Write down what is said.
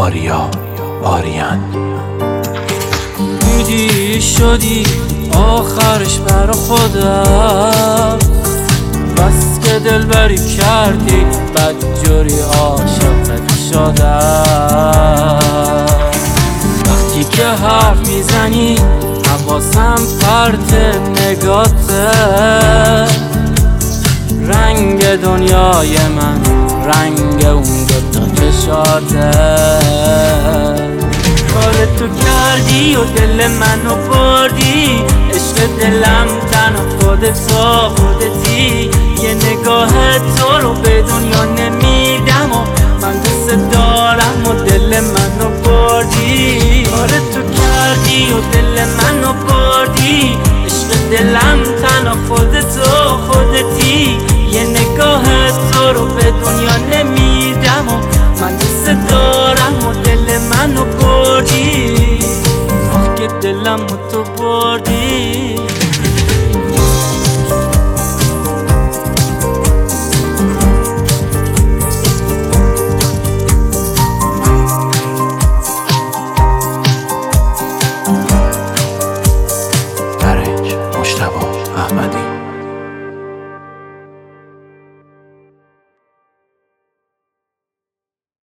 آریان. دیدی شدی آخرش برا خودم، بس که دلبری کردی بدجوری عاشقت شدم. وقتی که حرف میزنی حواسم پرت نگاته، رنگ دنیای من رنگ اون دوتا چشاته. کار تو کردی و دل منو بردی، عشق دلم تنها خودتی. یه نگاه تو رو به دنیا نمیدم و من دوست دارم و دل منو بردی. کار تو کردی و دل منو بردی، عشق دلم تنها خودتی. یه نگاه تو رو به دنیا نمیدم و من دوست دارم و دل منو بردی. آخ که دلم تو بردی. مجتبی احمدی.